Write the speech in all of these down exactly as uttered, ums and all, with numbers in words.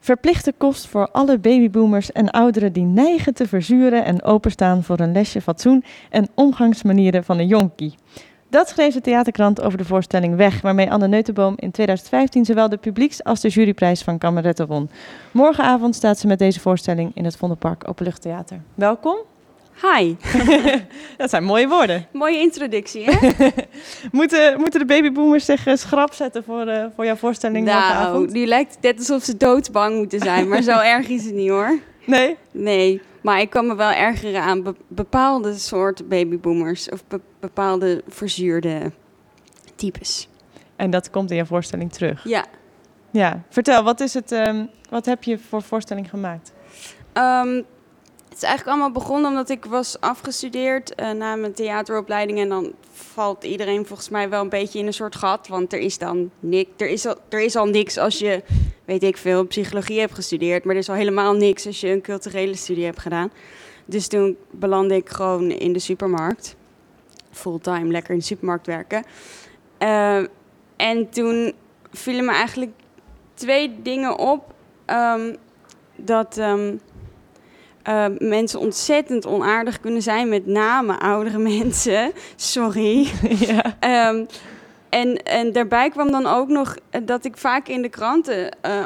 Verplichte kost voor alle babyboomers en ouderen die neigen te verzuren en openstaan voor een lesje fatsoen en omgangsmanieren van een jonkie. Dat schreef de theaterkrant over de voorstelling Weg, waarmee Anne Neutenboom in tweeduizend vijftien zowel de publieks- als de juryprijs van Kameretten won. Morgenavond staat ze met deze voorstelling in het Vondelpark Openluchttheater. Welkom. Hi. Dat zijn mooie woorden. Mooie introductie, hè? moeten, moeten de babyboomers zich uh, schrap zetten voor, uh, voor jouw voorstelling nou, morgenavond? Nou, die lijkt net alsof ze doodsbang moeten zijn, maar zo erg is het niet, hoor. Nee? Nee, maar ik kan me wel ergeren aan be- bepaalde soort babyboomers of be- bepaalde verzuurde types. En dat komt in jouw voorstelling terug? Ja. Ja. Vertel, wat is het? Um, wat heb je voor voorstelling gemaakt? Um, Het is eigenlijk allemaal begonnen omdat ik was afgestudeerd uh, na mijn theateropleiding. En dan valt iedereen volgens mij wel een beetje in een soort gat. Want er is dan niks. Er is al, er is al niks als je, weet ik veel, psychologie hebt gestudeerd. Maar er is al helemaal niks als je een culturele studie hebt gedaan. Dus toen belandde ik gewoon in de supermarkt. Fulltime, lekker in de supermarkt werken. Uh, en toen vielen me eigenlijk twee dingen op. Um, dat... Um, Uh, mensen ontzettend onaardig kunnen zijn, met name oudere mensen. Sorry. Ja. Um, en, en daarbij kwam dan ook nog dat ik vaak in de kranten... Uh,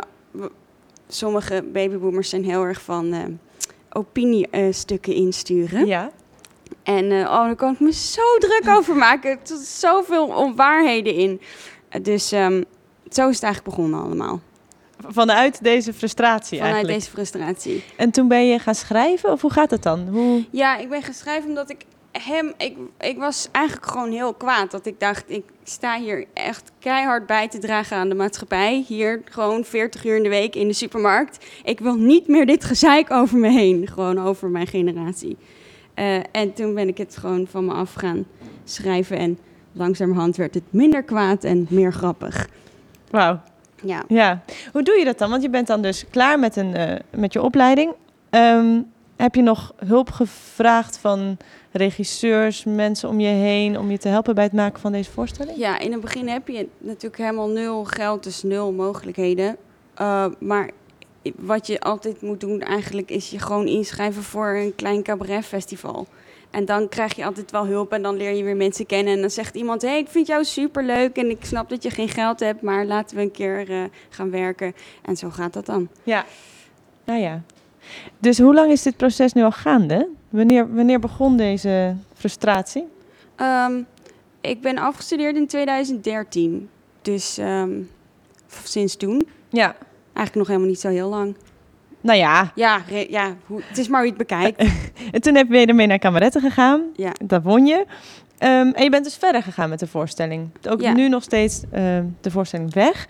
sommige babyboomers zijn heel erg van uh, opiniestukken uh, insturen. Ja. En uh, oh, daar kan ik me zo druk over maken. Er zitten zoveel onwaarheden in. Uh, dus um, zo is het eigenlijk begonnen allemaal. Vanuit deze frustratie Vanuit eigenlijk? deze frustratie. En toen ben je gaan schrijven? Of hoe gaat het dan? Hoe... Ja, ik ben gaan schrijven omdat ik hem... Ik, ik was eigenlijk gewoon heel kwaad. Dat ik dacht, ik sta hier echt keihard bij te dragen aan de maatschappij. Hier gewoon veertig uur in de week in de supermarkt. Ik wil niet meer dit gezeik over me heen. Gewoon over mijn generatie. Uh, en toen ben ik het gewoon van me af gaan schrijven. En langzamerhand werd het minder kwaad en meer grappig. Wauw. Ja. ja. Hoe doe je dat dan? Want je bent dan dus klaar met, een, uh, met je opleiding. Um, heb je nog hulp gevraagd van regisseurs, mensen om je heen, om je te helpen bij het maken van deze voorstelling? Ja, in het begin heb je natuurlijk helemaal nul geld, dus nul mogelijkheden. Uh, maar wat je altijd moet doen eigenlijk is je gewoon inschrijven voor een klein cabaretfestival. En dan krijg je altijd wel hulp en dan leer je weer mensen kennen. En dan zegt iemand, hé, hey, ik vind jou superleuk en ik snap dat je geen geld hebt, maar laten we een keer uh, gaan werken. En zo gaat dat dan. Ja, nou ja. Dus hoe lang is dit proces nu al gaande? Wanneer, wanneer begon deze frustratie? Um, ik ben afgestudeerd in tweeduizend dertien. Dus um, sinds toen. Ja. Eigenlijk nog helemaal niet zo heel lang. Nou ja. Ja, re- ja hoe, het is maar hoe je het bekijkt. En toen heb je ermee naar Kameretten gegaan. Ja. Dat won je. Um, en je bent dus verder gegaan met de voorstelling. Ook ja. nu nog steeds uh, de voorstelling Weg.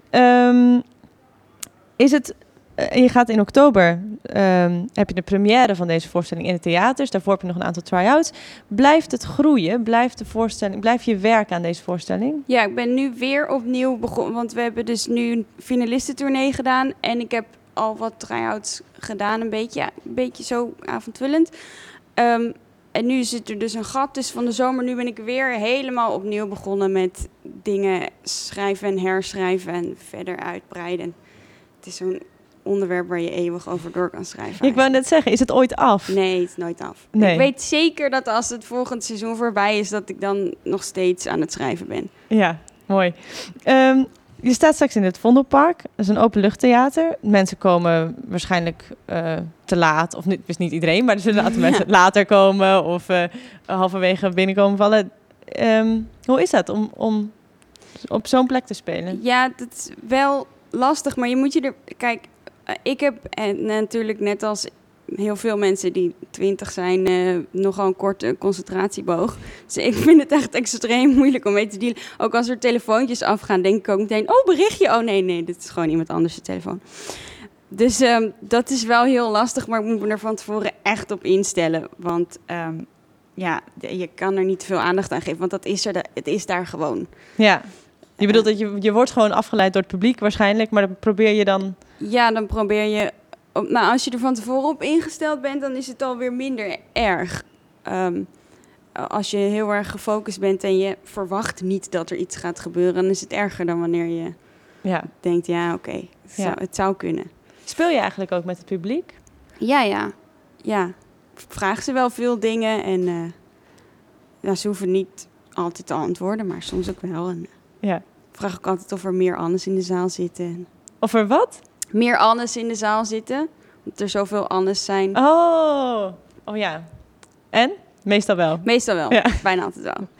Um, is het... Uh, je gaat in oktober, um, heb je de première van deze voorstelling in de theaters. Daarvoor heb je nog een aantal try-outs. Blijft het groeien? Blijft de voorstelling, blijf je werken aan deze voorstelling? Ja, ik ben nu weer opnieuw begonnen. Want we hebben dus nu een finalistentournee gedaan. En ik heb al wat try-outs gedaan, een beetje, ja, een beetje zo avondvullend. Um, en nu zit er dus een gat tussen van de zomer. Nu ben ik weer helemaal opnieuw begonnen met dingen schrijven en herschrijven en verder uitbreiden. Het is zo'n onderwerp waar je eeuwig over door kan schrijven. Ik wou net zeggen, is het ooit af? Nee, het is nooit af. Nee. Ik weet zeker dat als het volgend seizoen voorbij is, dat ik dan nog steeds aan het schrijven ben. Ja, mooi. Um, je staat straks in het Vondelpark. Dat is een openluchttheater. Mensen komen waarschijnlijk uh, te laat. Of niet, dus niet iedereen, maar er zullen een aantal mensen later komen of uh, halverwege binnenkomen vallen. Um, hoe is dat om, om op zo'n plek te spelen? Ja, dat is wel lastig, maar je moet je er... Kijk, ik heb en natuurlijk net als heel veel mensen die twintig zijn uh, nogal een korte concentratieboog. Dus ik vind het echt extreem moeilijk om mee te dealen. Ook als er telefoontjes afgaan, denk ik ook meteen, oh, berichtje. Oh nee, nee, dit is gewoon iemand anders de telefoon. Dus um, dat is wel heel lastig, maar ik moet me er van tevoren echt op instellen. Want um, ja, je kan er niet veel aandacht aan geven, want dat is er, het is daar gewoon. Ja. Je bedoelt dat je, je wordt gewoon afgeleid door het publiek waarschijnlijk, maar dan probeer je dan... Ja, dan probeer je... Nou, als je er van tevoren op ingesteld bent, dan is het alweer minder erg. Um, als je heel erg gefocust bent en je verwacht niet dat er iets gaat gebeuren, dan is het erger dan wanneer je ja. denkt, ja, oké, okay, het, ja. het zou kunnen. Speel je eigenlijk ook met het publiek? Ja, ja. Ja. Vragen ze wel veel dingen en uh, ja, ze hoeven niet altijd te antwoorden, maar soms ook wel. En ja. vraag ik altijd of er meer Annes in de zaal zitten. Of er wat? Meer Annes in de zaal zitten, omdat er zoveel Annes zijn. Oh, oh ja. En? Meestal wel. Meestal wel, ja. bijna altijd wel.